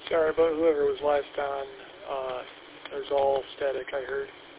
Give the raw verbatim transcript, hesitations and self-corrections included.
Sorry about whoever was last on. Uh, it was all static, I heard.